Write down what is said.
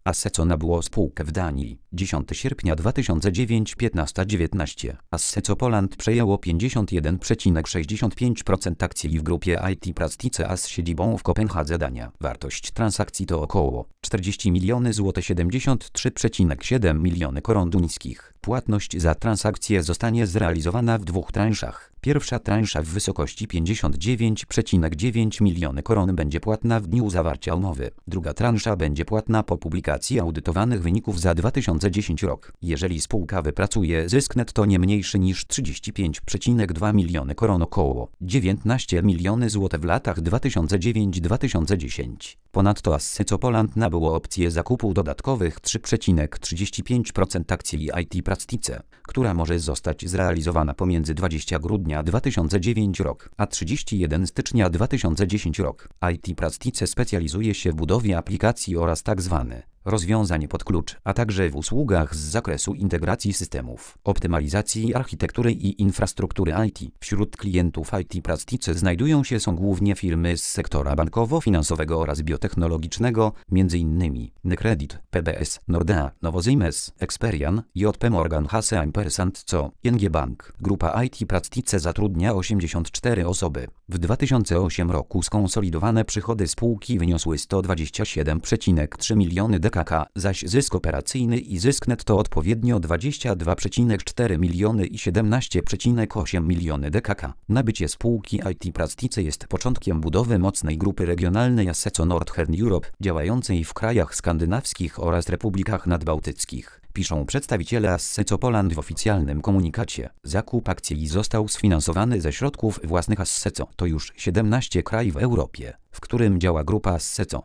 Asseco nabyło spółkę w Danii. 10 sierpnia 2009 15:19. Asseco Poland przejęło 51,65% akcji w grupie IT Prastice z siedzibą w Kopenhadze, Dania. Wartość transakcji to około 40 miliony zł, 73,7 miliony koron duńskich. Płatność za transakcję zostanie zrealizowana w dwóch transzach. Pierwsza transza w wysokości 59,9 miliony koron będzie płatna w dniu zawarcia umowy. Druga transza będzie płatna po publikacji audytowanych wyników za 2010 rok. Jeżeli spółka wypracuje zysk netto nie mniejszy niż 35,2 miliony koron, około 19 miliony zł w latach 2009-2010. Ponadto Asseco Poland nabyło opcję zakupu dodatkowych 3,35% akcji IT Prastice, która może zostać zrealizowana pomiędzy 20 grudnia 2009 rok a 31 stycznia 2010 rok. IT Prastice specjalizuje się w budowie aplikacji oraz tzw. rozwiązań pod klucz, a także w usługach z zakresu integracji systemów, optymalizacji architektury i infrastruktury IT. Wśród klientów IT Prastice znajdują się głównie firmy z sektora bankowo-finansowego oraz biotechnologicznego, m.in. Nycredit, PBS, Nordea, Novo Siemens, Experian, JP Morgan Chase & Co, ING Bank. Grupa IT Prastice zatrudnia 84 osoby. W 2008 roku skonsolidowane przychody spółki wyniosły 127,3 miliony DKK, zaś zysk operacyjny i zysk netto odpowiednio 22,4 miliony i 17,8 miliony DKK. Nabycie spółki IT Prastice jest początkiem budowy mocnej grupy regionalnej Asseco Northern Europe, działającej w krajach skandynawskich oraz republikach nadbałtyckich. Piszą przedstawiciele Asseco Poland w oficjalnym komunikacie. Zakup akcji został sfinansowany ze środków własnych Asseco. To już 17 kraj w Europie, w którym działa grupa Asseco.